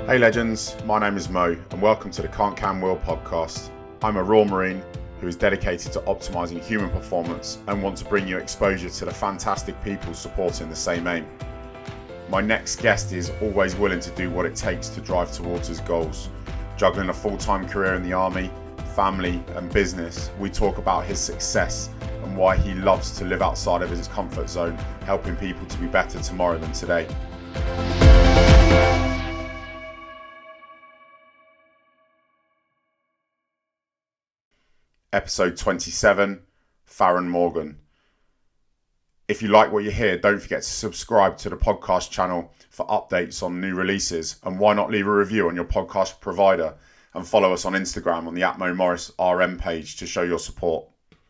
Hey legends, my name is Mo and welcome to the Can't Can Will podcast. I'm a Raw Marine who is dedicated to optimising human performance and want to bring you exposure to the fantastic people supporting the same aim. My next guest is always willing to do what it takes to drive towards his goals. Juggling a full-time career in the army, family and business, we talk about his success and why he loves to live outside of his comfort zone, helping people to be better tomorrow than today. Episode 27, Farron Morgan. If you like what you hear, don't forget to subscribe to the podcast channel for updates on new releases, and why not leave a review on your podcast provider and follow us on Instagram on the @MoMorrisRM page to show your support.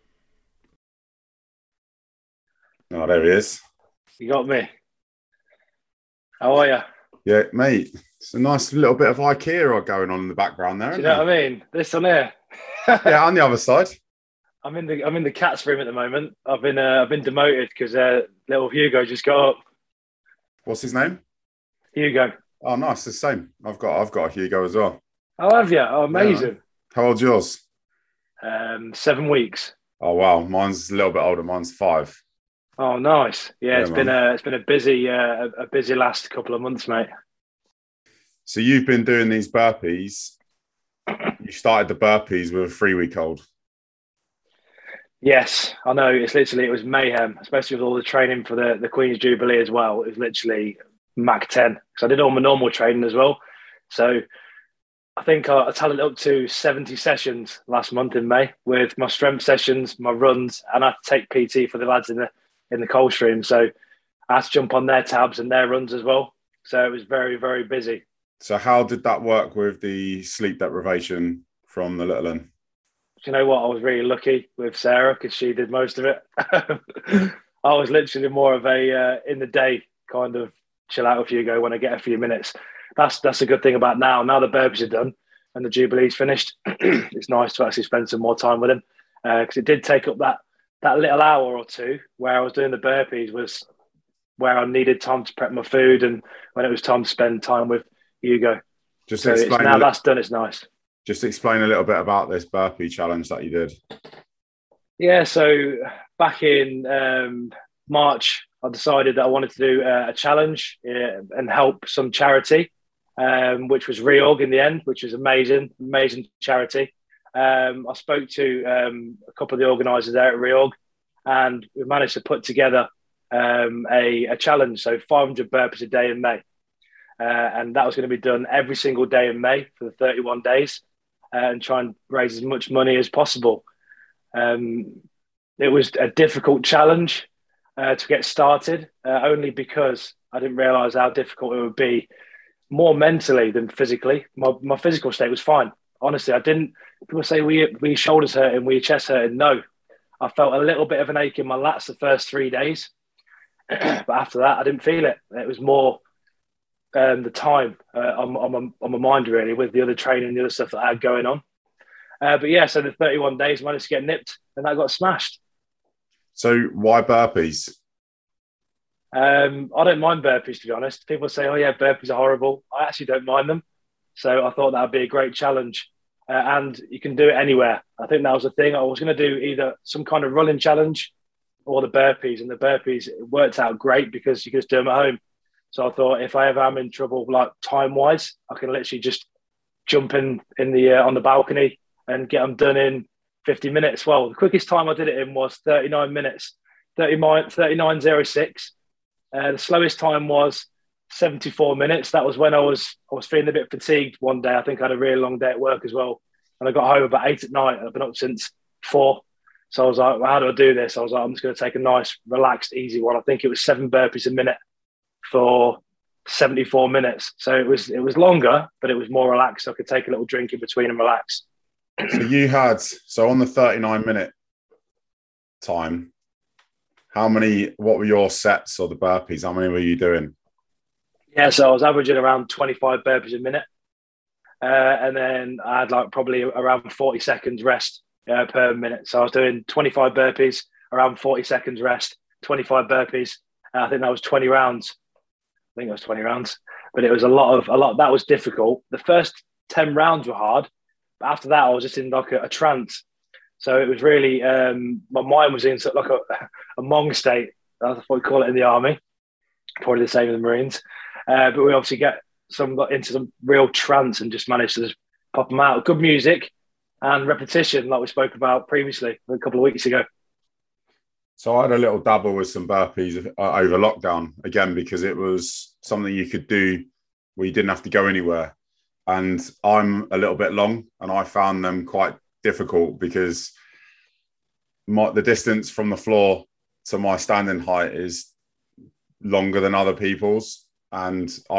Oh, there he is. You got me. How are you? Yeah, mate. It's a nice little bit of IKEA going on in the background there. Do you know what I mean? This on here. Yeah, on the other side. I'm in the cat's room at the moment. I've been demoted because little Hugo just got up. What's his name? Hugo. Oh, nice. The same. I've got a Hugo as well. Oh, have you? Oh, amazing. Yeah. How old's yours? 7 weeks. Oh wow, mine's a little bit older. Mine's 5. Oh, nice. Yeah, it's man. been a busy last couple of months, mate. So you've been doing these burpees. You started the burpees with a 3-week-old. Yes, I know. It was mayhem, especially with all the training for the Queen's Jubilee as well. It was literally Mach 10 because I did all my normal training as well. So I think I tallied up to 70 sessions last month in May with my strength sessions, my runs, and I had to take PT for the lads in the Coldstream. So I had to jump on their tabs and their runs as well. So it was very, very busy. So how did that work with the sleep deprivation from the little one? Do you know what? I was really lucky with Sarah because she did most of it. I was literally more of a in the day kind of chill out with Hugo when I get a few minutes. That's a good thing about now. Now the burpees are done and the Jubilee's finished. It's nice to actually spend some more time with him because it did take up that little hour or two where I was doing the burpees was where I needed time to prep my food and when it was time to spend time with Hugo. Just explain. Now that's done, it's nice. Just explain a little bit about this burpee challenge that you did. Yeah, so back in March, I decided that I wanted to do a challenge and help some charity, which was Reorg in the end, which was amazing charity. I spoke to a couple of the organisers there at Reorg, and we managed to put together a challenge, so 500 burpees a day in May. And that was going to be done every single day in May for the 31 days and try and raise as much money as possible. It was a difficult challenge to get started, only because I didn't realise how difficult it would be more mentally than physically. My physical state was fine. Honestly, I didn't. People say we shoulders hurt and we chest hurt. No, I felt a little bit of an ache in my lats the first 3 days. But after that, I didn't feel it. It was more the time on my mind, really, with the other training and the other stuff that I had going on. But yeah, so the 31 days managed to get nipped and that got smashed. So why burpees? I don't mind burpees, to be honest. People say, oh yeah, burpees are horrible. I actually don't mind them. So I thought that would be a great challenge. And you can do it anywhere. I think that was the thing. I was going to do either some kind of running challenge or the burpees. And the burpees, it worked out great because you could just do them at home. So I thought if I ever am in trouble, like time-wise, I can literally just jump in the on the balcony and get them done in 50 minutes. Well, the quickest time I did it in was 39 minutes, 39.06. The slowest time was 74 minutes. That was when I was feeling a bit fatigued one day. I think I had a really long day at work as well. And I got home about 8 at night. I've been up since 4. So I was like, well, how do I do this? I was like, I'm just going to take a nice, relaxed, easy one. I think it was 7 burpees a minute for 74 minutes. So it was longer, but it was more relaxed. So I could take a little drink in between and relax. So on the 39-minute time, what were your sets or the burpees? How many were you doing? Yeah, so I was averaging around 25 burpees a minute. And then I had like probably around 40 seconds rest per minute. So I was doing 25 burpees, around 40 seconds rest, 25 burpees. I think that was 20 rounds. I think it was 20 rounds, but it was a lot. That was difficult. The first 10 rounds were hard, but after that, I was just in like a trance. So it was really, my mind was in sort of like a Mong state. That's what we call it in the army. Probably the same in the Marines. But we obviously got into some real trance and just managed to just pop them out. Good music and repetition, like we spoke about previously a couple of weeks ago. So I had a little dabble with some burpees over lockdown, again, because it was something you could do where you didn't have to go anywhere. And I'm a little bit long, and I found them quite difficult because the distance from the floor to my standing height is longer than other people's. And I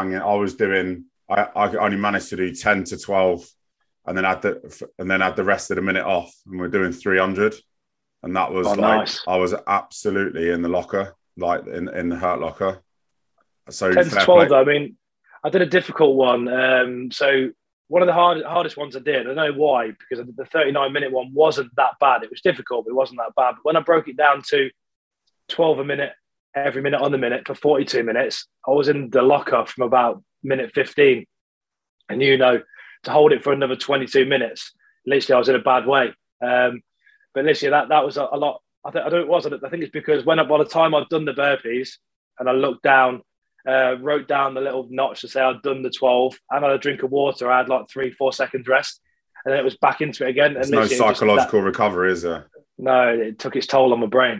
only managed to do 10 to 12 and then add the rest of the minute off. And we're doing 300. And that was nice. I was absolutely in the locker, like in the hurt locker. So 10 to 12, though, I mean, I did a difficult one. So one of the hardest ones I did, I don't know why, because the 39-minute one wasn't that bad. It was difficult, but it wasn't that bad. But when I broke it down to 12 a minute, every minute on the minute for 42 minutes, I was in the locker from about minute 15. And, to hold it for another 22 minutes, literally I was in a bad way. But literally that was a lot. I think it's because by the time I'd done the burpees and I looked down, wrote down the little notch to say I'd done the 12 and I had a drink of water, I had like 3-4 seconds rest. And then it was back into it again. There's no psychological recovery, is there? No, it took its toll on my brain.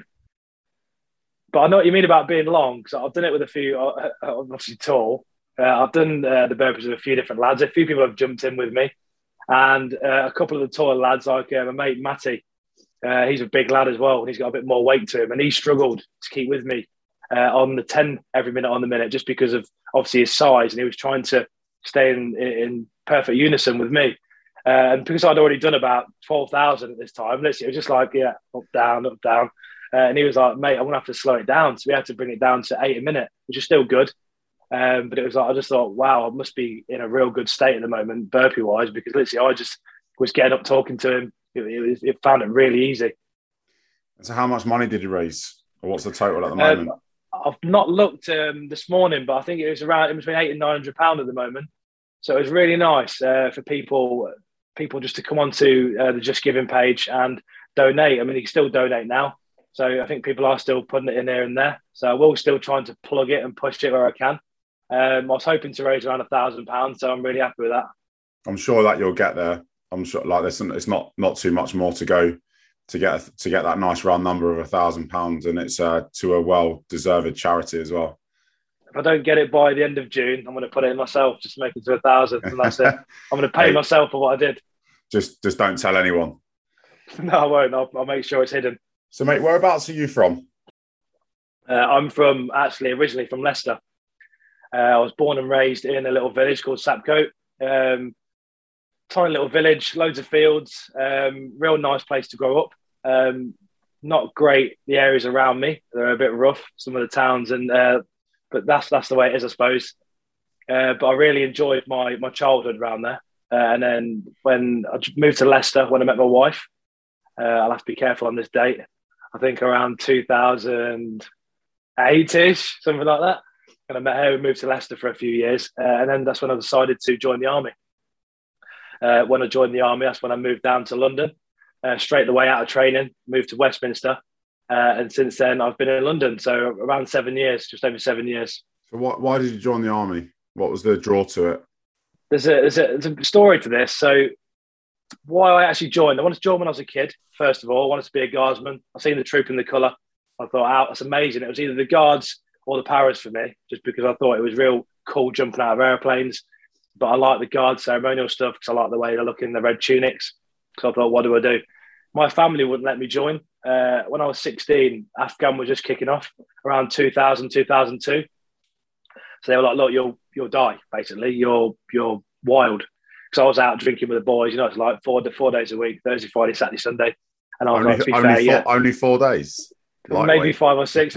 But I know what you mean about being long, because I've done it with a few, obviously tall. I've done the burpees with a few different lads. A few people have jumped in with me. And a couple of the taller lads, like my mate Matty, he's a big lad as well, and he's got a bit more weight to him. And he struggled to keep with me on the 10 every minute on the minute, just because of obviously his size, and he was trying to stay in perfect unison with me. And because I'd already done about 12,000 at this time, literally, it was just like, yeah, up, down. And he was like, mate, I'm going to have to slow it down. So we had to bring it down to 8 a minute, which is still good. But it was like, I just thought, wow, I must be in a real good state at the moment, burpee-wise, because literally I just was getting up talking to him. It found it really easy. So how much money did you raise? Or what's the total at the moment? I've not looked this morning, but I think it was around in between £800 and £900 at the moment. So it was really nice for people just to come onto the Just Giving page and donate. I mean, you can still donate now. So I think people are still putting it in here and there. So I will still trying to plug it and push it where I can. I was hoping to raise around £1,000, so I'm really happy with that. I'm sure that you'll get there. I'm sure it's not too much more to go to get that nice round number of £1,000, and it's to a well-deserved charity as well. If I don't get it by the end of June, I'm going to put it in myself just to make it to 1,000, and that's it. I'm going to pay myself for what I did. Just don't tell anyone. No, I won't. I'll make sure it's hidden. So, mate, whereabouts are you from? I'm originally from Leicester. I was born and raised in a little village called Sapcote. Tiny little village, loads of fields, real nice place to grow up. Not great, the areas around me. They're a bit rough, some of the towns, but that's the way it is, I suppose. But I really enjoyed my childhood around there. And then when I moved to Leicester, when I met my wife, I'll have to be careful on this date, I think around 2008-ish, something like that. And I met her and moved to Leicester for a few years. And then that's when I decided to join the army. When I joined the army, that's when I moved down to London, straight away out of training, moved to Westminster. And since then, I've been in London. So around 7 years, just over 7 years. So why did you join the army? What was the draw to it? There's a story to this. So why I actually joined, I wanted to join when I was a kid, first of all. I wanted to be a guardsman. I seen the troop in the colour. I thought, that's amazing. It was either the guards or the paras for me, just because I thought it was real cool jumping out of airplanes. But I like the guard ceremonial stuff because I like the way they look in the red tunics. So I thought, what do I do? My family wouldn't let me join. When I was 16, Afghan was just kicking off around 2000, 2002. So they were like, look, you'll die, basically. You're wild. Because I was out drinking with the boys, it's like four days a week, Thursday, Friday, Saturday, Sunday. And I was like, to be fair, only 4 days? Lightweight. Maybe 5 or 6.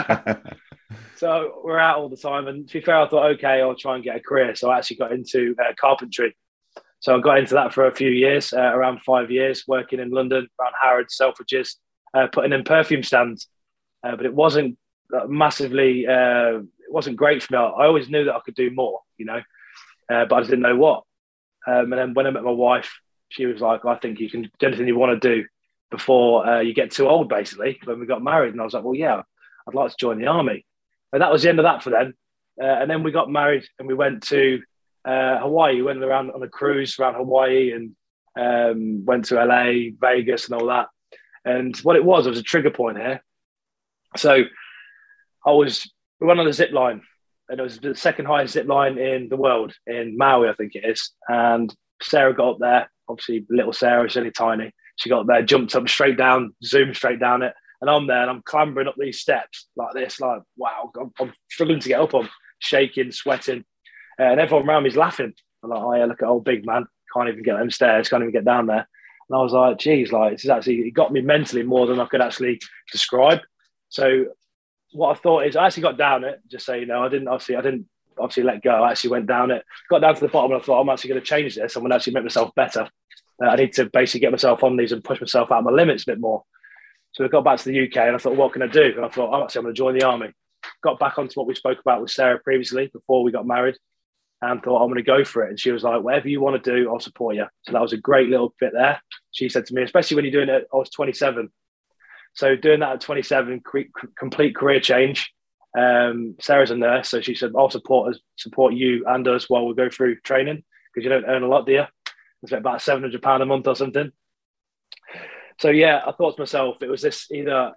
So we're out all the time. And to be fair, I thought, okay, I'll try and get a career. So I actually got into carpentry. So I got into that for a few years, around 5 years, working in London, around Harrods, Selfridges, putting in perfume stands. But it wasn't massively, it wasn't great for me. I always knew that I could do more, but I just didn't know what. And then when I met my wife, she was like, I think you can do anything you want to do before you get too old, basically, when we got married. And I was like, well, yeah, I'd like to join the army. And that was the end of that for then. And then we got married and we went to Hawaii. We went around on a cruise around Hawaii and went to LA, Vegas and all that. And what it was a trigger point here. So we went on a zip line, and it was the second highest zip line in the world, in Maui, I think it is. And Sarah got up there, obviously little Sarah, she's only tiny. She got up there, jumped up straight down, zoomed straight down it. And I'm there and I'm clambering up these steps like this, like, wow, I'm struggling to get up. I'm shaking, sweating. And everyone around me is laughing. I'm like, oh yeah, look at old big man. Can't even get them stairs, can't even get down there. And I was like, geez, like, this is actually, it got me mentally more than I could actually describe. So what I thought is, I actually got down it, just so you know. I didn't obviously let go. I actually went down it, got down to the bottom, and I thought, I'm actually going to change this. I'm going to actually make myself better. I need to basically get myself on these and push myself out of my limits a bit more. So we got back to the UK, and I thought, what can I do? And I thought, I'm going to join the army. Got back onto what we spoke about with Sarah previously, before we got married, and thought, I'm going to go for it. And she was like, whatever you want to do, I'll support you. So that was a great little bit there. She said to me, especially when you're doing it, I was 27. So doing that at 27, complete career change. Sarah's a nurse, so she said, I'll support you and us while we go through training, because you don't earn a lot, do you? It's about £700 a month or something. So yeah, I thought to myself, it was this either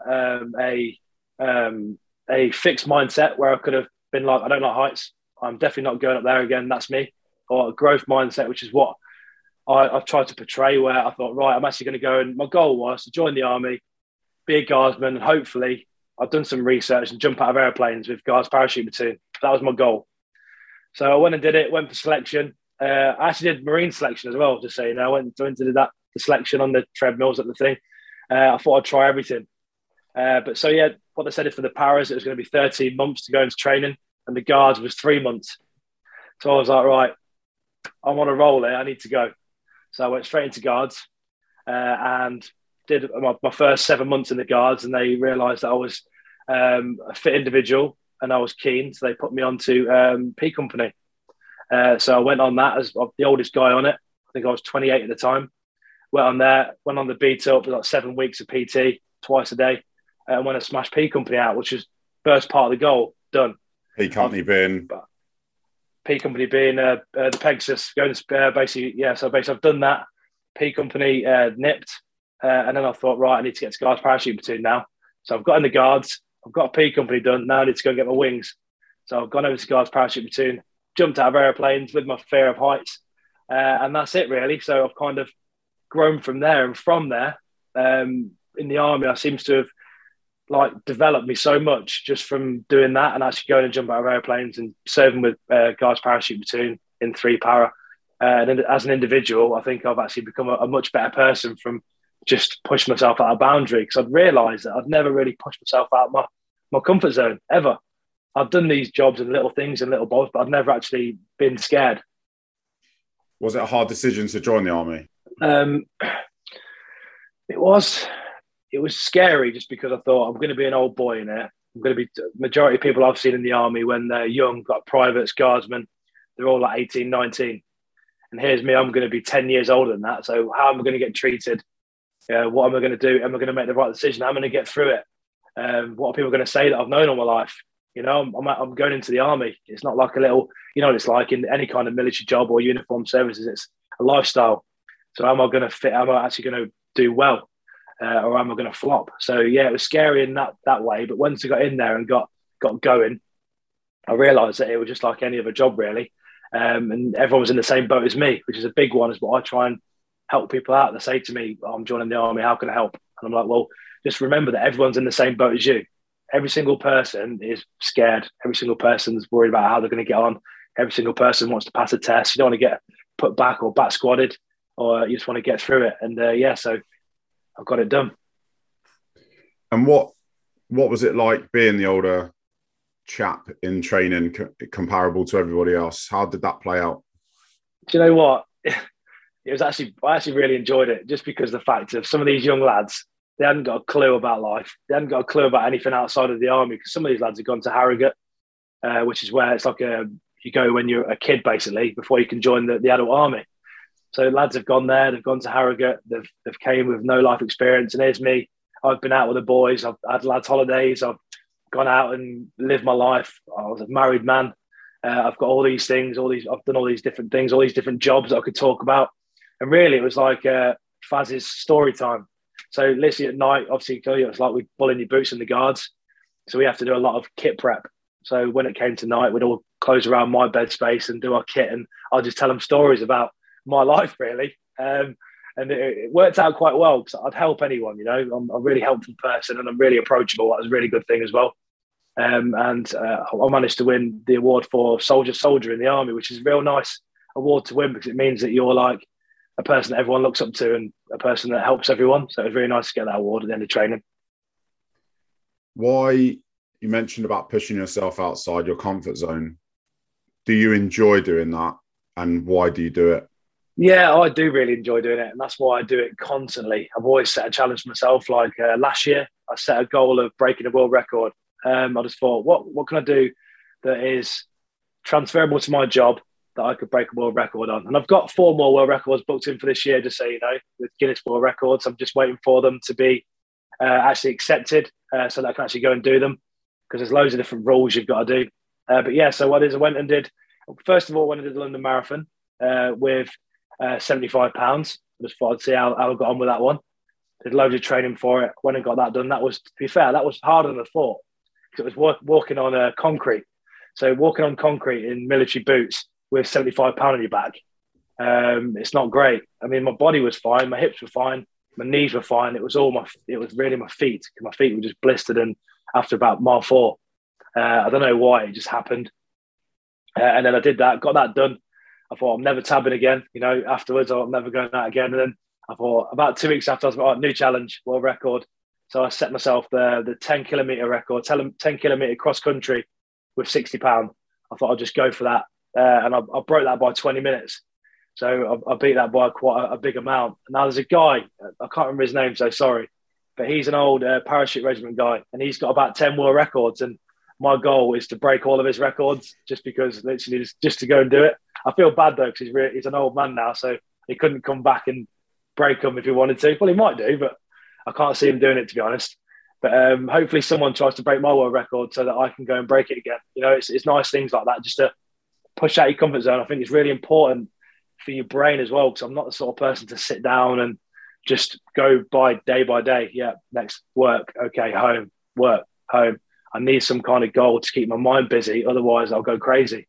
a fixed mindset where I could have been like, I don't like heights, I'm definitely not going up there again, that's me, or a growth mindset, which is what I tried to portray, where I thought, right, I'm actually going to go, and my goal was to join the army, be a guardsman, and hopefully I've done some research and jump out of airplanes with Guards Parachute Platoon. That was my goal. So I went and did it, went for selection. I actually did Marine selection as well, just so you know. I went to do the selection on the treadmills at the thing. I thought I'd try everything. But so, yeah, what they said is for the paras, it was going to be 13 months to go into training, and the Guards was 3 months. So I was like, right, I'm on a roll here, I need to go. So I went straight into Guards and did my first 7 months in the Guards, and they realised that I was a fit individual and I was keen, so they put me onto P Company. So I went on that as the oldest guy on it. I think I was 28 at the time. Went on there, went on the beat up, like 7 weeks of PT twice a day, and went and smashed P Company out, which was first part of the goal done. P Company being the Pegasus, going to basically, yeah. So basically, I've done that. P Company nipped. And then I thought, right, I need to get to Guards Parachute Platoon now. So I've got in the Guards, I've got a P Company done. Now I need to go and get my wings. So I've gone over to Guards Parachute Platoon, jumped out of airplanes with my fear of heights. And that's it, really. So I've kind of grown from there. And from there, in the army, I seems to have developed me so much just from doing that and actually going and jump out of airplanes and serving with Guards Parachute Platoon in 3 para. And then as an individual, I think I've actually become a much better person from just push myself out of boundary, because I'd realised that I'd never really pushed myself out of my comfort zone, ever. I've done these jobs and little things and little bobs, but I've never actually been scared. Was it a hard decision to join the army? It was scary, just because I thought, I'm going to be an old boy in it. I'm going to be, majority of people I've seen in the army when they're young, got privates, guardsmen, they're all like 18, 19. And here's me, I'm going to be 10 years older than that. So how am I going to get treated? What am I going to do? Am I going to make the right decision? Am I going to get through it? What are people going to say that I've known all my life? You know, I'm going into the army. It's not like a little, you know what it's like in any kind of military job or uniform services. It's a lifestyle. So am I going to fit? Am I actually going to do well? Or am I going to flop? So, yeah, it was scary in that way. But once I got in there and got going, I realised that it was just like any other job, really. And everyone was in the same boat as me, which is a big one, is what I try and help people out. They say to me, I'm joining the army, how can I help? And I'm like, well, just remember that everyone's in the same boat as you. Every single person is scared. Every single person's worried about how they're going to get on. Every single person wants to pass a test. You don't want to get put back or back squatted, or you just want to get through it. And so I've got it done. And what was it like being the older chap in training comparable to everybody else? How did that play out? Do you know what? I actually really enjoyed it, just because the fact of some of these young lads, they hadn't got a clue about life. They hadn't got a clue about anything outside of the army, because some of these lads had gone to Harrogate. which is where it's like you go when you're a kid, basically, before you can join the adult army. So lads have gone there, they've gone to Harrogate, they've came with no life experience, and here's me. I've been out with the boys, I've had lads' holidays, I've gone out and lived my life. I was a married man. I've got all these things, I've done all these different things, all these different jobs that I could talk about. And really, it was like Faz's story time. So literally at night, obviously, it's like we bullying your boots in the guards. So we have to do a lot of kit prep. So when it came to night, we'd all close around my bed space and do our kit. And I'll just tell them stories about my life, really. And it worked out quite well because I'd help anyone, I'm a really helpful person and I'm really approachable. That was a really good thing as well. I managed to win the award for Soldier in the Army, which is a real nice award to win because it means that you're like a person that everyone looks up to and a person that helps everyone. So it was really nice to get that award at the end of training. Why, you mentioned about pushing yourself outside your comfort zone. Do you enjoy doing that? And why do you do it? Yeah, I do really enjoy doing it. And that's why I do it constantly. I've always set a challenge for myself. Like last year, I set a goal of breaking a world record. I just thought, what can I do that is transferable to my job that I could break a world record on? And I've got 4 more world records booked in for this year, just so you know, with Guinness World Records. I'm just waiting for them to be actually accepted so that I can actually go and do them because there's loads of different rules you've got to do. But yeah, so what I went and did, first of all, when I did the London Marathon with 75 pounds. I just thought I'd see how I got on with that one. Did loads of training for it. Went and got that done. That was, to be fair, that was harder than I thought. Because it was walking on concrete. So walking on concrete in military boots with 75 pound on your back, it's not great. I mean, my body was fine, my hips were fine, my knees were fine. It was really my feet. My feet were just blistered. And after about mile 4, I don't know why, it just happened. And then I did that, got that done. I thought I'm never tabbing again, afterwards I'm never going out again. And then I thought about 2 weeks after, I was like, new challenge, world record. So I set myself the 10 kilometre record, 10 kilometre cross country with 60 pound. I thought I'd just go for that. And I broke that by 20 minutes. So I beat that by quite a big amount. And now there's a guy, I can't remember his name, so sorry, but he's an old parachute regiment guy and he's got about 10 world records. And my goal is to break all of his records just because literally just to go and do it. I feel bad though, because he's an old man now, so he couldn't come back and break them if he wanted to. Well, he might do, but I can't see him doing it, to be honest. But hopefully someone tries to break my world record so that I can go and break it again. It's nice things like that, just to push out your comfort zone. I think it's really important for your brain as well, because I'm not the sort of person to sit down and just go by day. Yeah, next work, okay, home, work, home. I need some kind of goal to keep my mind busy. Otherwise, I'll go crazy.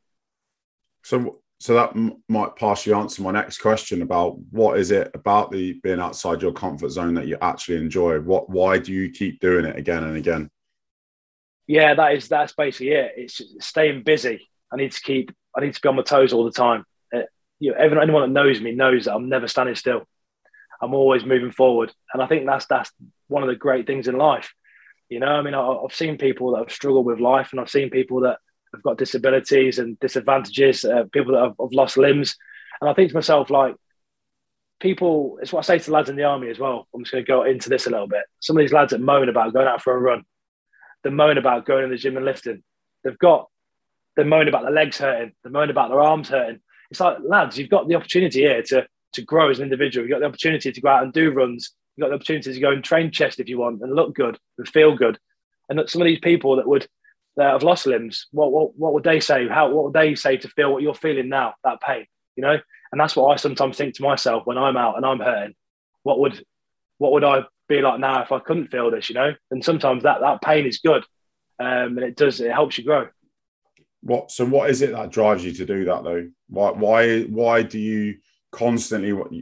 So that might partially answer my next question about what is it about the being outside your comfort zone that you actually enjoy? Why do you keep doing it again and again? Yeah, that's basically it. It's staying busy. I need to be on my toes all the time. Anyone that knows me knows that I'm never standing still. I'm always moving forward, and I think that's one of the great things in life. I mean, I've seen people that have struggled with life, and I've seen people that have got disabilities and disadvantages, people that have lost limbs. And I think to myself, like, people, it's what I say to the lads in the army as well. I'm just going to go into this a little bit. Some of these lads that moan about going out for a run, they moan about going in the gym and lifting. They moan about their legs hurting. They moan about their arms hurting. It's like, lads, you've got the opportunity here to grow as an individual. You've got the opportunity to go out and do runs. You've got the opportunity to go and train chest if you want and look good and feel good. And some of these people that have lost limbs, what would they say? What would they say to feel what you're feeling now, that pain, And that's what I sometimes think to myself when I'm out and I'm hurting. What would I be like now if I couldn't feel this, And sometimes that pain is good, and it helps you grow. So what is it that drives you to do that though? Why do you constantly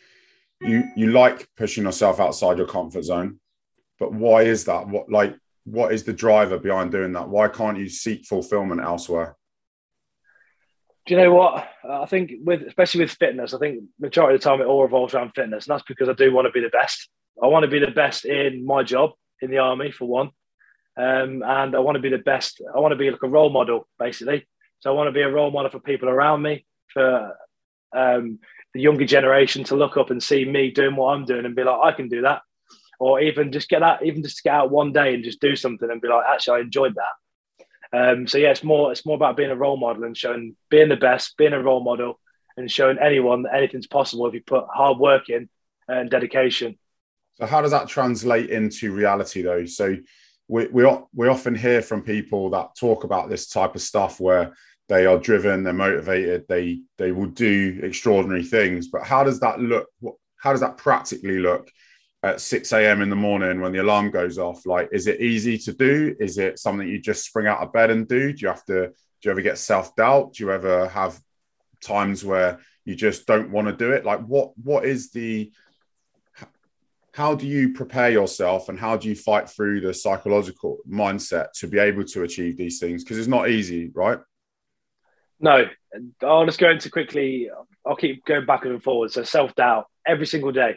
you like pushing yourself outside your comfort zone, but why is that? What is the driver behind doing that? Why can't you seek fulfillment elsewhere? Do you know what? I think especially with fitness, I think majority of the time it all revolves around fitness. And that's because I do want to be the best. I want to be the best in my job in the army, for one. And I want to be the best. I want to be like a role model, basically. So I want to be a role model for people around me, for the younger generation to look up and see me doing what I'm doing and be like, I can do that. Or even just get out one day and just do something and be like, actually, I enjoyed that. So yeah, it's more about being a role model and being the best, being a role model, and showing anyone that anything's possible if you put hard work in and dedication. So how does that translate into reality though? So we often hear from people that talk about this type of stuff where they are driven, they're motivated, they will do extraordinary things. But how does that look? How does that practically look at 6 a.m. in the morning when the alarm goes off? Like, is it easy to do? Is it something you just spring out of bed and do? Do you ever get self-doubt? Do you ever have times where you just don't want to do it? Like, how do you prepare yourself and how do you fight through the psychological mindset to be able to achieve these things? Because it's not easy, right? No, I'll just go into quickly. I'll keep going back and forward. So self-doubt every single day.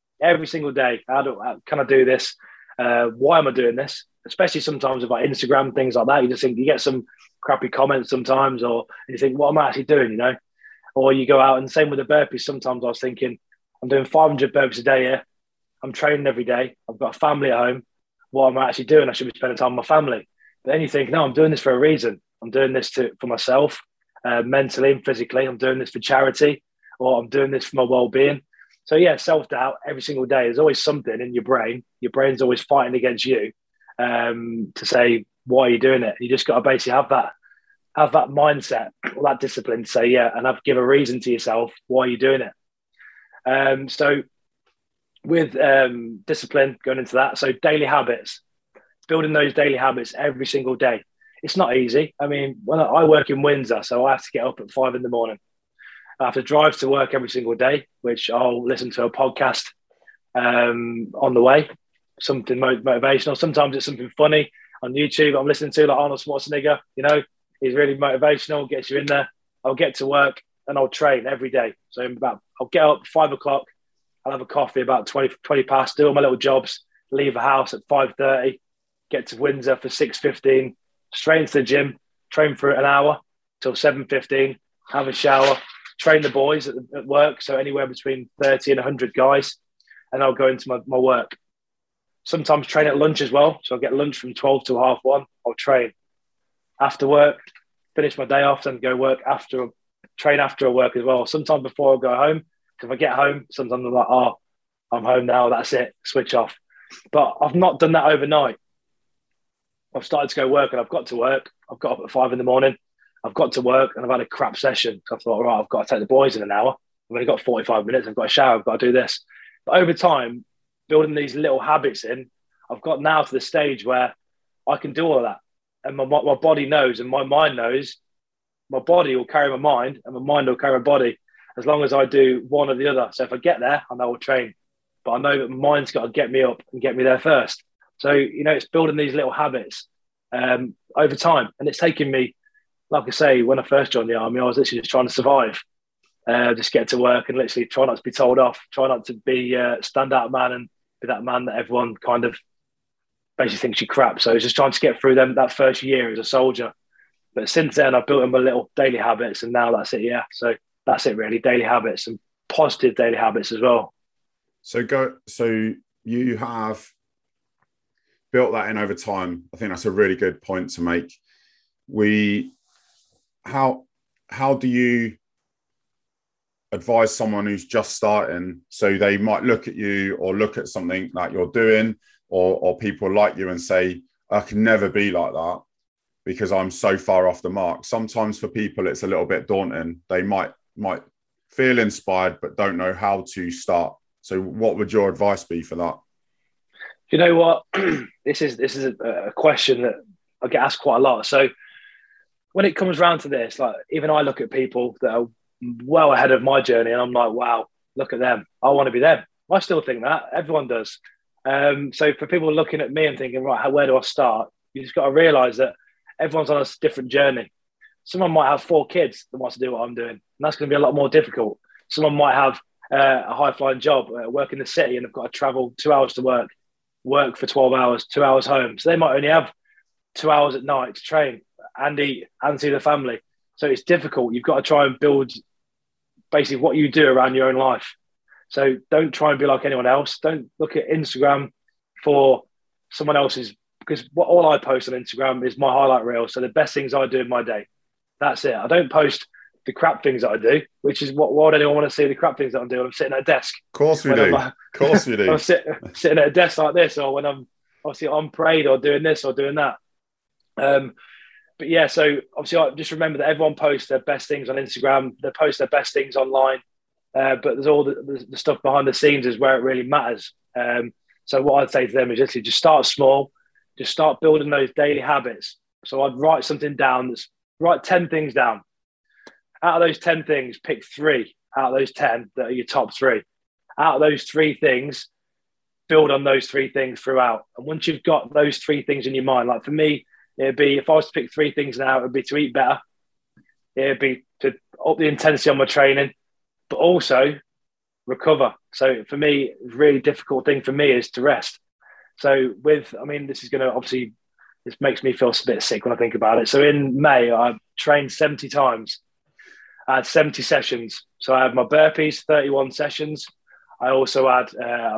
How can I do this? Why am I doing this? Especially sometimes about Instagram, things like that. You just think you get some crappy comments sometimes, or you think, what am I actually doing, Or you go out, and same with the burpees. Sometimes I was thinking, I'm doing 500 burpees a day here. I'm training every day. I've got a family at home. What am I actually doing? I should be spending time with my family. But then you think, no, I'm doing this for a reason. I'm doing this for myself, mentally and physically. I'm doing this for charity, or I'm doing this for my well-being. So yeah, self-doubt every single day. There's always something in your brain. Your brain's always fighting against you to say, why are you doing it? You just got to basically have that mindset or that discipline to say, yeah, and give a reason to yourself why you're doing it. So with discipline, going into that, so daily habits, building those daily habits every single day. It's not easy. I mean, when I work in Windsor, so I have to get up at 5 a.m. I have to drive to work every single day, which I'll listen to a podcast on the way, something motivational. Sometimes it's something funny on YouTube I'm listening to, like Arnold Schwarzenegger. He's really motivational, gets you in there. I'll get to work and I'll train every day. So I'll get up 5 o'clock. I'll have a coffee about 20 past, do all my little jobs, leave the house at 5:30, get to Windsor for 6:15, straight into the gym, train for an hour till 7:15, have a shower, train the boys at work, so anywhere between 30 and 100 guys, and I'll go into my work. Sometimes train at lunch as well, so I'll get lunch from 12 to 1:30. I'll train after work, finish my day off, then go train after work as well. Sometimes before I go home. If I get home, sometimes I'm like, oh, I'm home now, that's it, switch off. But I've not done that overnight. I've started to go work and I've got to work. I've got up at 5 a.m. I've got to work and I've had a crap session. So I thought, all right, I've got to take the boys in an hour. I've only got 45 minutes. I've got a shower. I've got to do this. But over time, building these little habits in, I've got now to the stage where I can do all of that. And my body knows and my mind knows. My body will carry my mind and my mind will carry my body, as long as I do one or the other. So if I get there, I know I'll train. But I know that my mind's got to get me up and get me there first. So, it's building these little habits over time. And it's taken me, like I say, when I first joined the army, I was literally just trying to survive. Just get to work and literally try not to be told off. Try not to be a standout man and be that man that everyone kind of basically thinks you're crap. So just trying to get through that first year as a soldier. But since then, I've built in my little daily habits and now that's it, yeah. So that's it really, daily habits and positive daily habits as well. So you have built that in over time. I think that's a really good point to make. How do you advise someone who's just starting? So they might look at you or look at something that you're doing or people like you and say, I can never be like that because I'm so far off the mark. Sometimes for people, it's a little bit daunting. They might feel inspired but don't know how to start. So what would your advice be for that? You know what? This is a question that I get asked quite a lot. So when it comes around to this, like even I look at people that are well ahead of my journey and I'm like, wow, look at them. I want to be them. I still think that. Everyone does. So for people looking at me and thinking, right, where do I start? You just got to realise that everyone's on a different journey. Someone might have 4 kids that wants to do what I'm doing. And that's going to be a lot more difficult. Someone might have a high-flying job, work in the city, and they've got to travel 2 hours to work for 12 hours, 2 hours home. So they might only have 2 hours at night to train and eat and see the family. So it's difficult. You've got to try and build basically what you do around your own life. So don't try and be like anyone else. Don't look at Instagram for someone else's because all I post on Instagram is my highlight reel. So the best things I do in my day. That's it. I don't post the crap things that I do, which is why would anyone want to see the crap things that I'm doing? I'm sitting at a desk. Of course we do. Of course we do. I'm sitting at a desk like this, or when I'm obviously on parade or doing this or doing that. But yeah, so obviously I just remember that everyone posts their best things on Instagram. They post their best things online. But there's all the stuff behind the scenes is where it really matters. So what I'd say to them is literally just start small. Just start building those daily habits. So I'd write something down. Write 10 things down. Out of those 10 things, pick 3 out of those 10 that are your top 3. Out of those 3 things, build on those 3 things throughout. And once you've got those 3 things in your mind, like for me, it'd be, if I was to pick 3 things now, it'd be to eat better. It'd be to up the intensity on my training, but also recover. So for me, a really difficult thing for me is to rest. So this is going to obviously, this makes me feel a bit sick when I think about it. So in May, I trained 70 times. I had 70 sessions. So I had my burpees, 31 sessions. I also had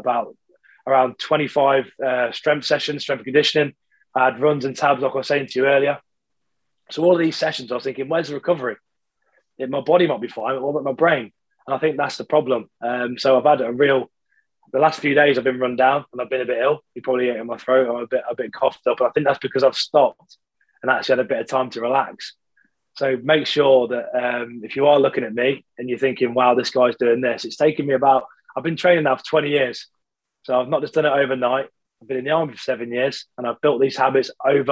around 25 strength sessions, strength and conditioning. I had runs and tabs, like I was saying to you earlier. So all of these sessions, I was thinking, where's the recovery? My body might be fine, but what about my brain? And I think that's the problem. So I've had the last few days I've been run down and I've been a bit ill. You probably get it in my throat. I'm a bit coughed up. And I think that's because I've stopped and actually had a bit of time to relax. So make sure that if you are looking at me and you're thinking, wow, this guy's doing this, it's taken me I've been training now for 20 years. So I've not just done it overnight. I've been in the army for 7 years and I've built these habits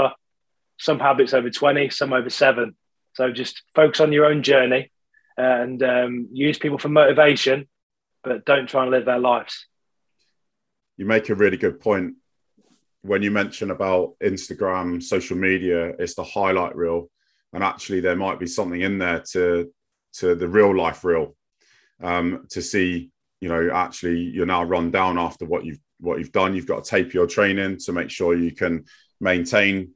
some habits over 20, some over 7. So just focus on your own journey and use people for motivation, but don't try and live their lives. You make a really good point when you mention about Instagram, social media. It's the highlight reel, and actually there might be something in there to the real life reel, to see, actually you're now run down after what you've done. You've got to taper your training to make sure you can maintain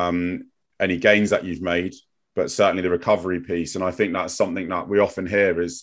any gains that you've made, but certainly the recovery piece. And I think that's something that we often hear is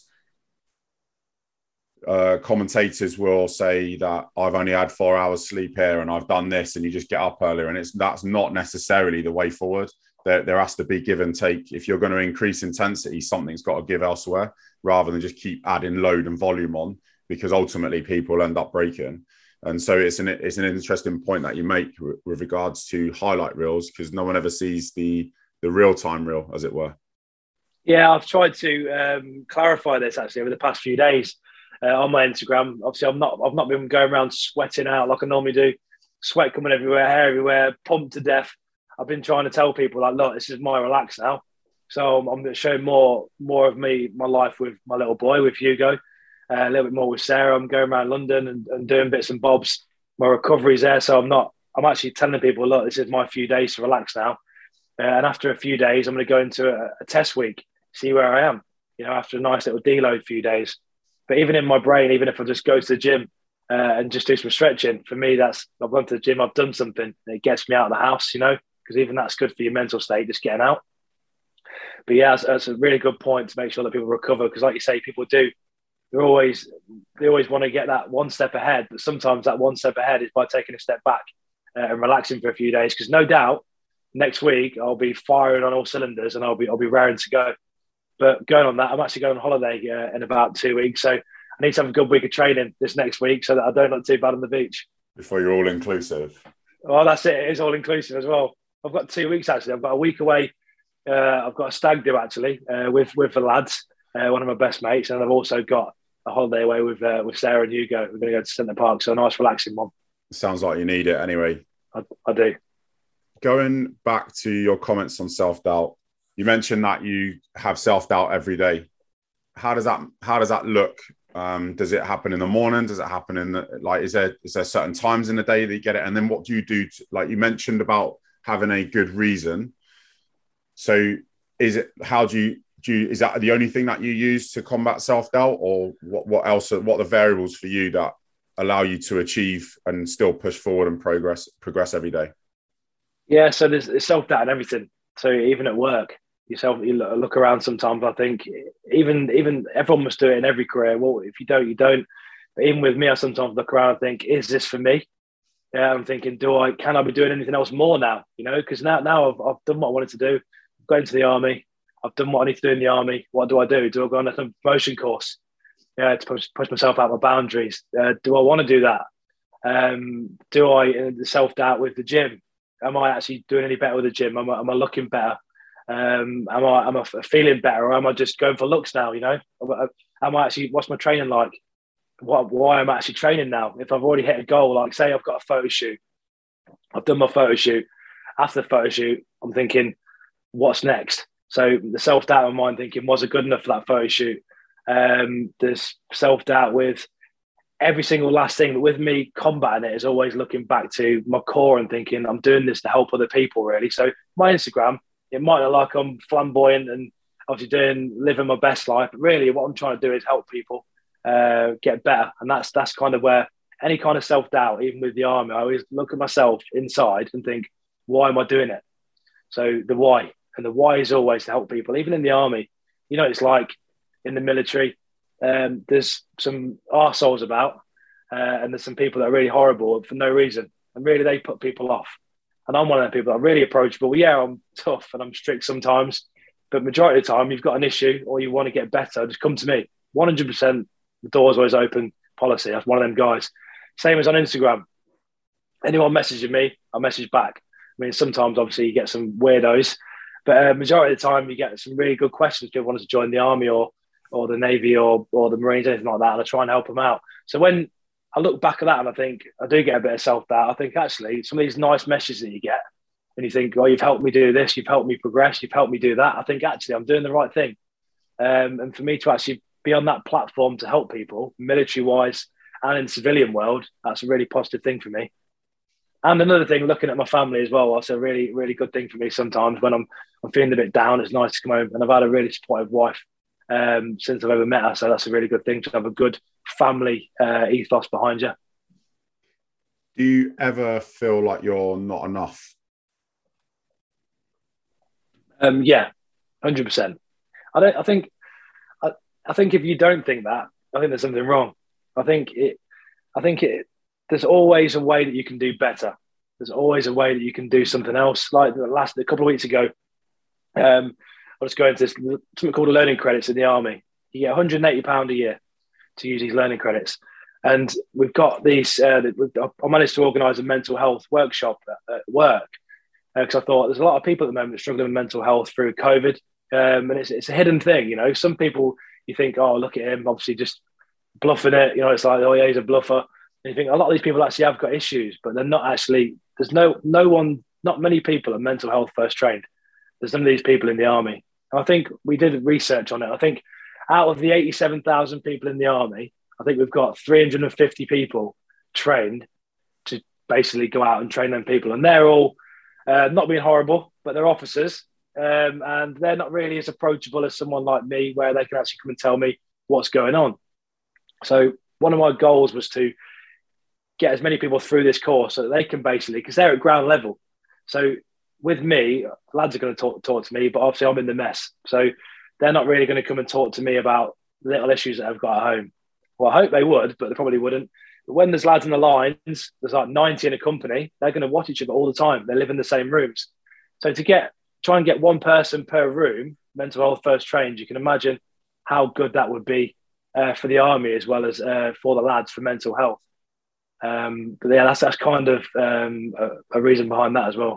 commentators will say that I've only had 4 hours sleep here and I've done this, and you just get up earlier, and that's not necessarily the way forward. There has to be give and take. If you're going to increase intensity, something's got to give elsewhere, rather than just keep adding load and volume on, because ultimately people end up breaking. And so it's an interesting point that you make with regards to highlight reels, because no one ever sees the real-time reel, as it were. Yeah, I've tried to clarify this actually over the past few days on my Instagram. Obviously, I've not been going around sweating out like I normally do, sweat coming everywhere, hair everywhere, pumped to death. I've been trying to tell people, like, look, this is my relax now. So I'm going to show more of my life with my little boy, with Hugo, a little bit more with Sarah. I'm going around London and doing bits and bobs. My recovery's there. So I'm actually telling people, look, this is my few days to relax now. And after a few days, I'm going to go into a test week, see where I am, after a nice little deload few days. But even in my brain, even if I just go to the gym and just do some stretching, for me, I've gone to the gym, I've done something, and it gets me out of the house, because even that's good for your mental state, just getting out. But yeah, that's a really good point to make sure that people recover, because like you say, people do. They always want to get that one step ahead, but sometimes that one step ahead is by taking a step back and relaxing for a few days. Because no doubt, next week I'll be firing on all cylinders and I'll be raring to go. But going on that, I'm actually going on holiday in about 2 weeks, so I need to have a good week of training this next week so that I don't look too bad on the beach. Before you're all inclusive. Oh, that's it. It is all inclusive as well. I've got 2 weeks actually. I've got a week away. I've got a stag do actually with the lads, one of my best mates, and I've also got a holiday away with Sarah and Hugo. We're going to go to Centre Park, so a nice relaxing one. Sounds like you need it anyway. I do. Going back to your comments on self-doubt, you mentioned that you have self-doubt every day. How does that look? Does it happen in the morning? Does it happen is there certain times in the day that you get it? And then what do you do? Like you mentioned about having a good reason. So is that the only thing that you use to combat self-doubt, or what else? What are the variables for you that allow you to achieve and still push forward and progress every day? Yeah, so there's self-doubt in everything. So even at work, you look around sometimes. I think even everyone must do it in every career. Well, if you don't, you don't. But even with me, I sometimes look around and think, is this for me? Yeah, I'm thinking, can I be doing anything else more now? Because now I've done what I wanted to do. I've got into the army. I've done what I need to do in the army. What do I do? Do I go on a promotion course? Yeah, to push myself out my boundaries. Do I want to do that? Do I the self doubt with the gym? Am I actually doing any better with the gym? Am I looking better? Am I feeling better, or am I just going for looks now? Am I actually? What's my training like? Why I'm actually training now? If I've already hit a goal, like say I've got a photo shoot, I've done my photo shoot. After the photo shoot, I'm thinking, what's next? So the self doubt in mind, thinking, was it good enough for that photo shoot? There's self doubt with every single last thing, but with me combating it is always looking back to my core and thinking, I'm doing this to help other people, really. So my Instagram, it might look like I'm flamboyant and obviously living my best life, but really what I'm trying to do is help people get better. And that's kind of where any kind of self-doubt, even with the army, I always look at myself inside and think, why am I doing it? So the why, and the why is always to help people. Even in the army, it's like in the military, there's some arseholes about, and there's some people that are really horrible for no reason, and really they put people off. And I'm one of the people that are really approachable. Well, yeah, I'm tough and I'm strict sometimes, but majority of the time, you've got an issue or you want to get better, just come to me. 100%, the door's always open policy. That's one of them guys. Same as on Instagram. Anyone messaging me, I message back. I mean, sometimes obviously you get some weirdos, but majority of the time you get some really good questions. People want to join the army or the Navy or the Marines, anything like that, and I try and help them out. So when I look back at that and I think I do get a bit of self-doubt, I think actually some of these nice messages that you get and you think, oh, you've helped me do this, you've helped me progress, you've helped me do that. I think actually I'm doing the right thing. And for me to actually be on that platform to help people, military-wise and in the civilian world, that's a really positive thing for me. And another thing, looking at my family as well, that's a really, really good thing for me sometimes when I'm feeling a bit down. It's nice to come home, and I've had a really supportive wife since I've ever met her. So that's a really good thing to have a good family ethos behind you. Do you ever feel like you're not enough? Yeah, 100%. I think if you don't think that, I think there's something wrong. I think there's always a way that you can do better. There's always a way that you can do something else. Like a couple of weeks ago, I was going to something called learning credits in the army. You get £180 a year to use these learning credits. And we've got these, I managed to organise a mental health workshop at work because I thought there's a lot of people at the moment struggling with mental health through COVID. And it's a hidden thing, Some people, you think, oh, look at him, obviously just bluffing it. It's like, oh, yeah, he's a bluffer. And you think a lot of these people actually have got issues, but they're not actually, there's not many people are mental health first trained. There's none of these people in the army. And I think we did research on it. I think out of the 87,000 people in the army, I think we've got 350 people trained to basically go out and train them people. And they're all not being horrible, but they're officers. And they're not really as approachable as someone like me, where they can actually come and tell me what's going on. So one of my goals was to get as many people through this course so that they can basically, because they're at ground level. So with me, lads are going to talk to me, but obviously I'm in the mess. So they're not really going to come and talk to me about little issues that I've got at home. Well, I hope they would, but they probably wouldn't. But when there's lads in the lines, there's like 90 in a company, they're going to watch each other all the time. They live in the same rooms. So to try and get one person per room, mental health first trained, you can imagine how good that would be for the army as well as for the lads for mental health. But yeah, that's kind of a reason behind that as well.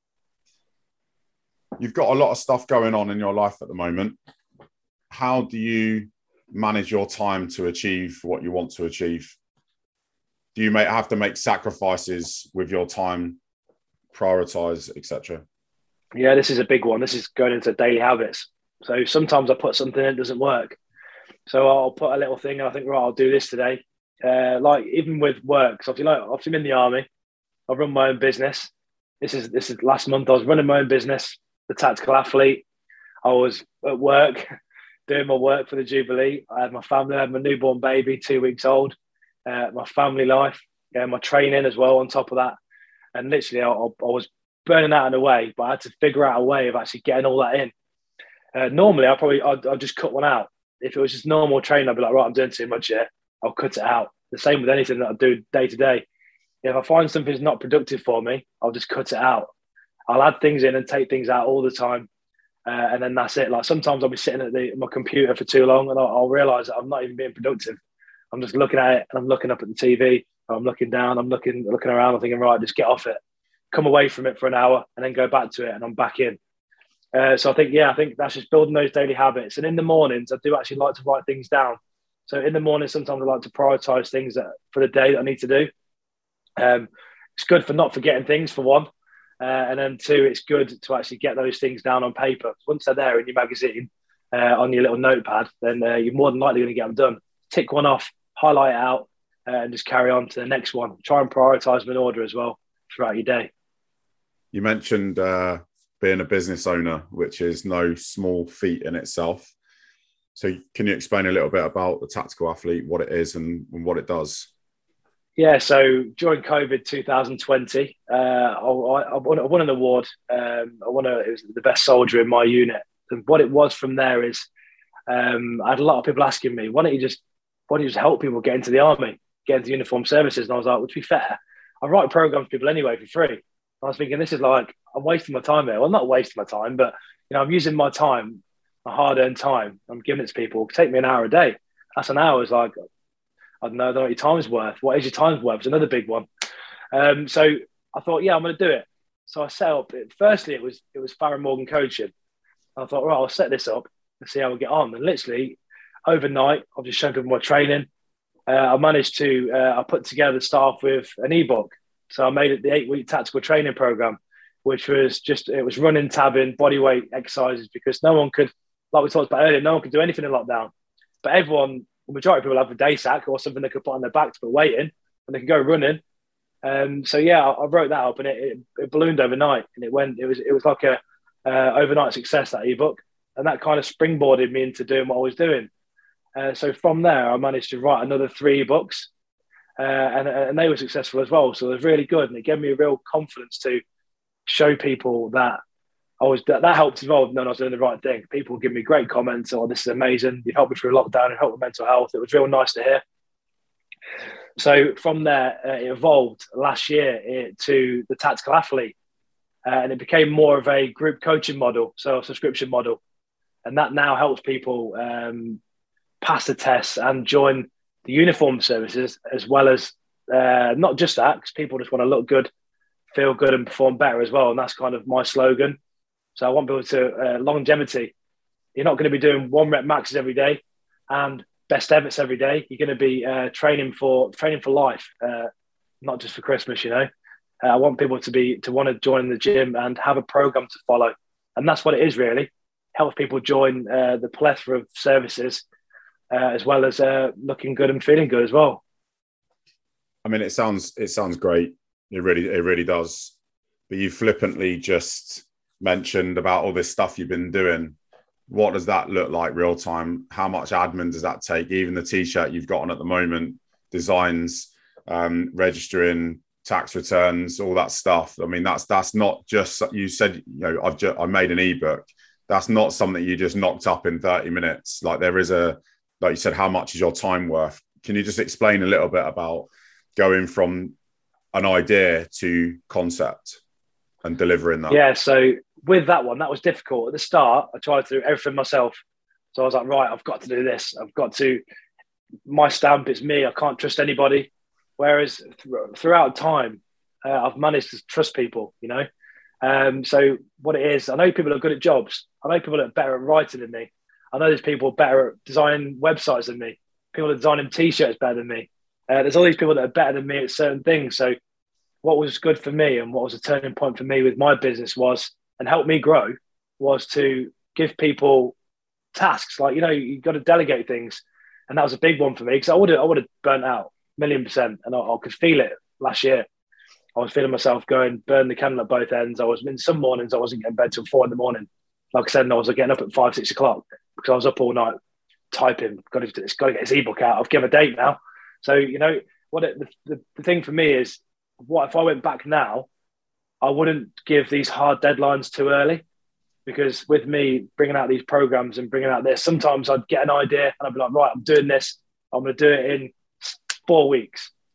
You've got a lot of stuff going on in your life at the moment. How do you manage your time to achieve what you want to achieve? Do you have to make sacrifices with your time, prioritize, etc.? Yeah, this is a big one. This is going into daily habits. So sometimes I put something in, it doesn't work. So I'll put a little thing and I think, right, I'll do this today. Like even with work, so obviously I'm in the army, I run my own business. This is last month. I was running my own business, the Tactical Athlete. I was at work doing my work for the Jubilee. I had my family, I had my newborn baby, 2 weeks old, my family life, my training as well on top of that. And literally I was burning out in a way, but I had to figure out a way of actually getting all that in. Normally I'd just cut one out. If it was just normal training, I'd be like, right, I'm doing too much here. I'll cut it out. The same with anything that I do day to day. If I find something's not productive for me, I'll just cut it out. I'll add things in and take things out all the time. And then that's it. Like sometimes I'll be sitting at my computer for too long and I'll realize that I'm not even being productive. I'm just looking at it and I'm looking up at the TV. I'm looking down. I'm looking around. I'm thinking, right, just get off it, come away from it for an hour, and then go back to it, and I'm back in. So I think that's just building those daily habits. And in the mornings, I do actually like to write things down. So in the morning, sometimes I like to prioritize things for the day that I need to do. It's good for not forgetting things, for one. And then two, it's good to actually get those things down on paper. Once they're there in your magazine, on your little notepad, then you're more than likely going to get them done. Tick one off, highlight it out, and just carry on to the next one. Try and prioritize them in order as well throughout your day. You mentioned being a business owner, which is no small feat in itself. So can you explain a little bit about the Tactical Athlete, what it is and what it does? Yeah, so during COVID 2020, I won an award. It was the best soldier in my unit. And what it was from there is I had a lot of people asking me, why don't you just help people get into the army, get into uniform services? And I was like, well, to be fair, I write programs for people anyway for free. And I was thinking, this is like, I'm wasting my time here. Well, I'm not wasting my time, but I'm using my time, my hard-earned time. I'm giving it to people. It could take me an hour a day. That's an hour. It's like, I don't know what your time's worth. What is your time's worth? It's another big one. So I thought, I'm going to do it. So I set up. Firstly, it was Farron Morgan coaching. I thought, right, I'll set this up and see how we get on. And literally overnight, I've just shown people my training. I managed to. I put together the staff with an ebook. So I made it the 8-week tactical training program, which was it was running, tabbing, body weight exercises, because no one could, like we talked about earlier, no one could do anything in lockdown. But the majority of people have a day sack or something they could put on their back to put weight in, and they can go running. I wrote that up, and it ballooned overnight, and it was like a overnight success, that ebook, and that kind of springboarded me into doing what I was doing. So from there, I managed to write another 3 books, and they were successful as well. So it was really good, and it gave me a real confidence to show people that that helped as well. Knowing I was doing the right thing. People give me great comments. Oh, this is amazing. You helped me through lockdown and helped with mental health. It was real nice to hear. So from there, it evolved last year to the Tactical Athlete, and it became more of a group coaching model, so a subscription model, and that now helps people pass the tests and join the uniform services, as well as not just that, because people just want to look good, feel good, and perform better as well. And that's kind of my slogan. So I want people to longevity. You're not going to be doing 1 rep maxes every day and best efforts every day. You're going to be training for life, not just for Christmas. I want people to want to join the gym and have a program to follow, and that's what it is really. Helps people join the plethora of services, as well as looking good and feeling good as well. I mean, it sounds great. It really does. But you flippantly just mentioned about all this stuff you've been doing. What does that look like real time? How much admin does that take? Even the t-shirt you've got on at the moment, designs, registering, tax returns, all that stuff. I mean, that's not just, you said, I made an ebook. That's not something you just knocked up in 30 minutes. Like there is like you said, how much is your time worth? Can you just explain a little bit about going from an idea to concept and delivering that? Yeah, so with that one, that was difficult. At the start, I tried to do everything myself. So I was like, right, I've got to do this. My stamp is me. I can't trust anybody. Whereas throughout time, I've managed to trust people, So what it is, I know people are good at jobs. I know people that are better at writing than me. I know there's people better at designing websites than me. People that are designing t-shirts better than me. There's all these people that are better than me at certain things. So what was good for me and what was a turning point for me with my business and helped me grow, was to give people tasks. Like, you've got to delegate things. And that was a big one for me, because I would have burnt out 1,000,000%. And I could feel it last year. I was feeling myself burn the candle at both ends. I was in some mornings, I wasn't getting bed till 4 a.m. Like I said, I was getting up at 5, 6 o'clock because I was up all night typing. Got to get this ebook out. I've given a date now. So, the thing for me is, what if I went back now, I wouldn't give these hard deadlines too early, because with me bringing out these programs and bringing out this, sometimes I'd get an idea and I'd be like, right, I'm doing this. I'm going to do it in 4 weeks.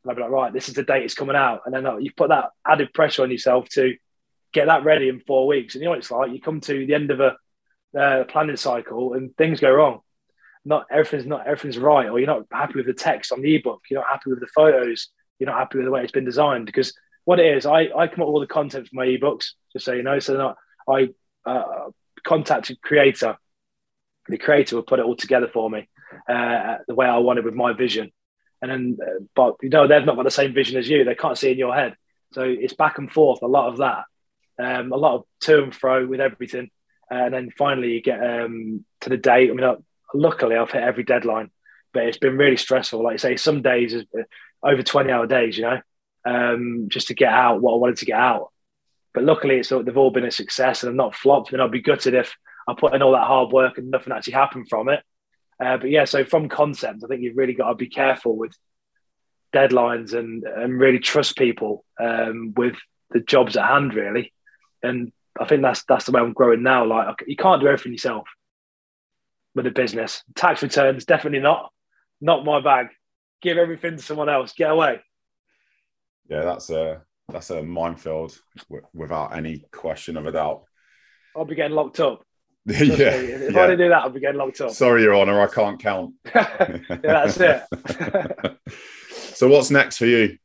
And I'd be like, right, this is the date it's coming out. And then you put that added pressure on yourself to get that ready in 4 weeks. And you know what it's like? You come to the end of a planning cycle and things go wrong. Not everything's right, or you're not happy with the text on the ebook. You're not happy with the photos. You're not happy with the way it's been designed. Because what it is, I come up with all the content for my ebooks, just so you know. So I contacted creator. The creator will put it all together for me the way I wanted with my vision. And then, but they've not got the same vision as you. They can't see in your head. So it's back and forth, a lot of that, a lot of to and fro with everything. And then finally you get to the date. I mean, luckily I've hit every deadline, but it's been really stressful. Like I say, some days is over 20-hour days, just to get out what I wanted to get out. But luckily they've all been a success and I've not flopped. And I'd be gutted if I put in all that hard work and nothing actually happened from it. But yeah, so from concept, I think you've really got to be careful with deadlines and really trust people with the jobs at hand, really. And I think that's the way I'm growing now. Like, you can't do everything yourself with a business. Tax returns, definitely not my bag. Give everything to someone else. Get away. Yeah, that's a minefield without any question of a doubt. I'll be getting locked up. Yeah. If I didn't do that, I'd be getting locked up. Sorry, Your Honour, I can't count. Yeah, that's it. So what's next for you?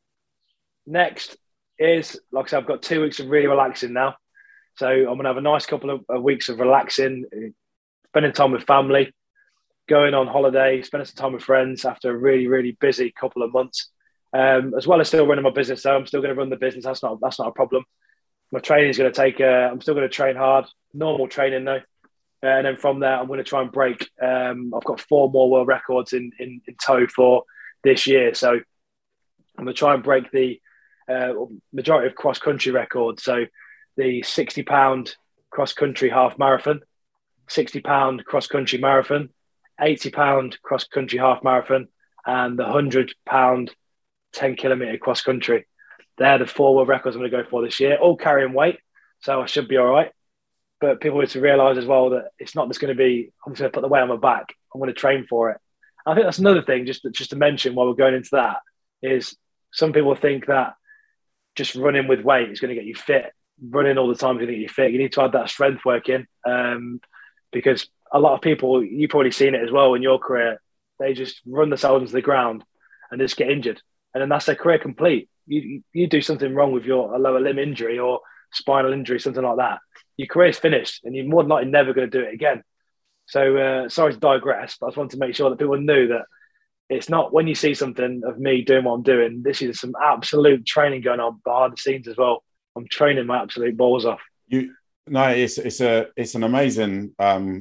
Next is, like I said, I've got 2 weeks of really relaxing now. So I'm going to have a nice couple of weeks of relaxing, spending time with family, going on holiday, spending some time with friends after a really, really busy couple of months. As well as still running my business, though. I'm still going to run the business. That's not a problem. My training is going to take, I'm still going to train hard, normal training though. And then from there, I'm going to try and break. I've got 4 more world records in tow for this year. So I'm going to try and break the majority of cross-country records. So the 60-pound cross-country half marathon, 60-pound cross-country marathon, 80-pound cross-country half marathon, and the 100-pound 10-kilometre cross-country. They're the 4 world records I'm going to go for this year, all carrying weight. So I should be all right. But people need to realise as well that it's not just going to be, I'm just going to put the weight on my back. I'm going to train for it. I think that's another thing, just to mention while we're going into that, is some people think that just running with weight is going to get you fit. Running all the time is going to get you fit. You need to add that strength work in because a lot of people, you've probably seen it as well in your career, they just run themselves into the ground and just get injured. And then that's their career complete. You do something wrong with a lower limb injury or spinal injury, something like that, your career's finished and you're more than likely never going to do it again. So sorry to digress, but I just want to make sure that people knew that it's not when you see something of me doing what I'm doing, this is some absolute training going on behind the scenes as well. I'm training my absolute balls off. It's an amazing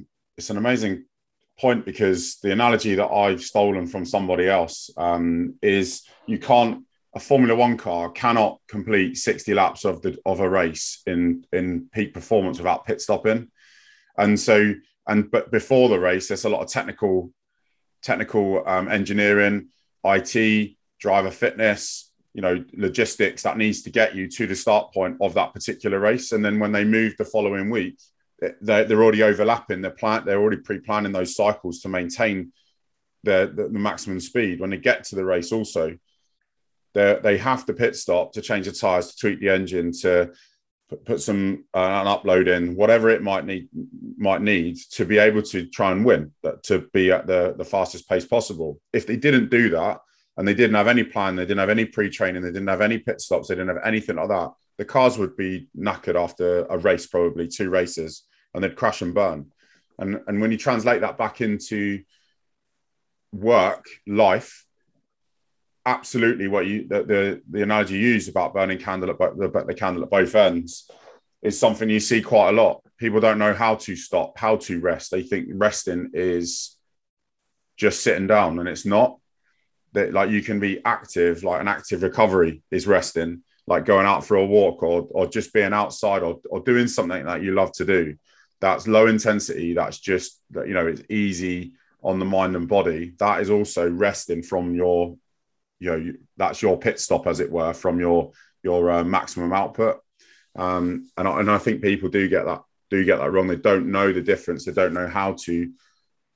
point, because the analogy that I've stolen from somebody else is a Formula One car cannot complete 60 laps of a race in peak performance without pit stopping. But before the race, there's a lot of technical engineering, IT, driver fitness, logistics that needs to get you to the start point of that particular race. And then when they move the following week, they're already overlapping. They're already pre-planning those cycles to maintain the maximum speed. When they get to the race also, they have to pit stop to change the tyres, to tweak the engine, to put some an upload in, whatever it might need to be able to try and win, to be at the fastest pace possible. If they didn't do that and they didn't have any plan, they didn't have any pre-training, they didn't have any pit stops, they didn't have anything like that, the cars would be knackered after a race, probably 2 races, and they'd crash and burn. And when you translate that back into work, life, absolutely what the analogy you use about burning the candle at both ends is something you see quite a lot. People don't know how to stop, how to rest. They think resting is just sitting down, and it's not. That, like, you can be active, like an active recovery is resting, like going out for a walk or just being outside or doing something that you love to do. That's low intensity. That's just, it's easy on the mind and body. That is also resting from your that's your pit stop, as it were, from your maximum output. And I think people do get that wrong. They don't know the difference. They don't know how to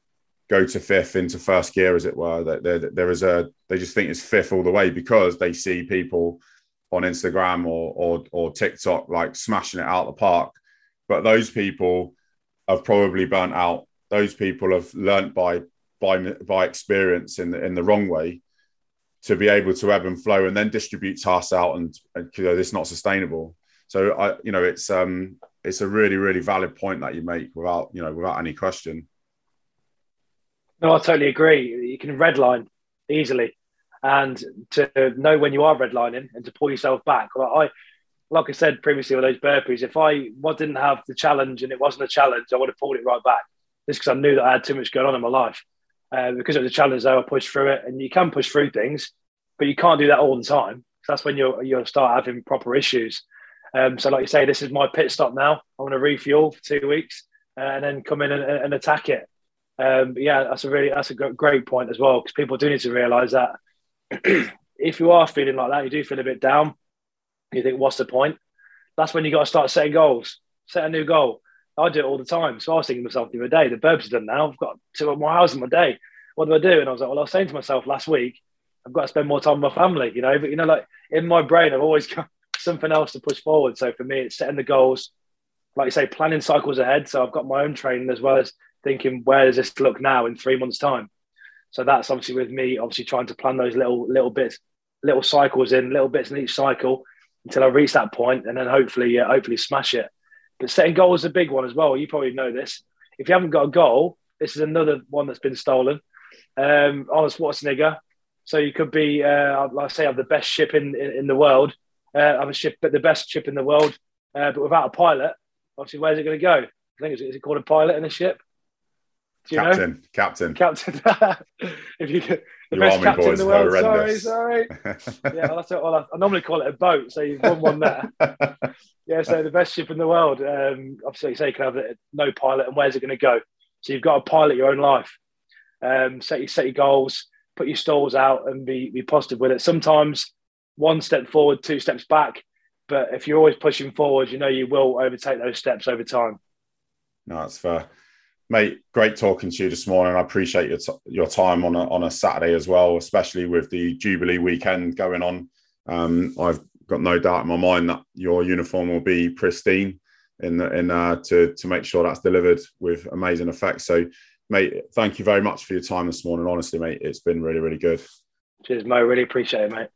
go to fifth into first gear, as it were. They just think it's fifth all the way because they see people on Instagram or TikTok like smashing it out of the park. But those people have probably burnt out. Those people have learnt by experience in the wrong way to be able to ebb and flow and then distribute tasks out, and it's not sustainable. So it's a really, really valid point that you make without any question. No, I totally agree. You can redline easily, and to know when you are redlining and to pull yourself back. Like I said previously with those burpees, if I didn't have the challenge and it wasn't a challenge, I would have pulled it right back. Just because I knew that I had too much going on in my life. Because it was a challenge, though, I pushed through it, and you can push through things, but you can't do that all the time. So that's when you'll start having proper issues. So, like you say, this is my pit stop now. I want to refuel for 2 weeks and then come in and attack it. That's a great point as well, because people do need to realise that if you are feeling like that, you do feel a bit down. You think, what's the point? That's when you got to start setting goals. Set a new goal. I do it all the time. So I was thinking to myself the other day, the burpees are done now. I've got 2 more hours in my day. What do I do? And I was like, well, I was saying to myself last week, I've got to spend more time with my family, But, like in my brain, I've always got something else to push forward. So for me, it's setting the goals, like you say, planning cycles ahead. So I've got my own training as well as thinking, where does this look now in 3 months' time? So that's obviously with me, obviously trying to plan those little bits, little cycles in, little bits in each cycle until I reach that point, and then hopefully smash it. But setting goals is a big one as well. You probably know this. If you haven't got a goal, this is another one that's been stolen. Arnold Schwarzenegger. So you could be, like I say, have the best ship in the world. Have a ship, but the best ship in the world, but without a pilot. Obviously, where's it going to go? I think is it called a pilot in a ship? Do you know? Captain. If you could, the you best Army captain boys in the world. horrendous. Sorry. Yeah, I normally call it a boat. So you've won one there. Yeah, so the best ship in the world. Obviously, you say you can have no pilot, and where's it going to go? So you've got to pilot your own life. Set your goals, put your stalls out, and be positive with it. Sometimes 1 step forward, 2 steps back. But if you're always pushing forward, you will overtake those steps over time. No, that's fair. Mate, great talking to you this morning. I appreciate your time on a Saturday as well, especially with the Jubilee weekend going on. I've got no doubt in my mind that your uniform will be pristine to make sure that's delivered with amazing effect. So, mate, thank you very much for your time this morning. Honestly, mate, it's been really, really good. Cheers, Mo. Really appreciate it, mate.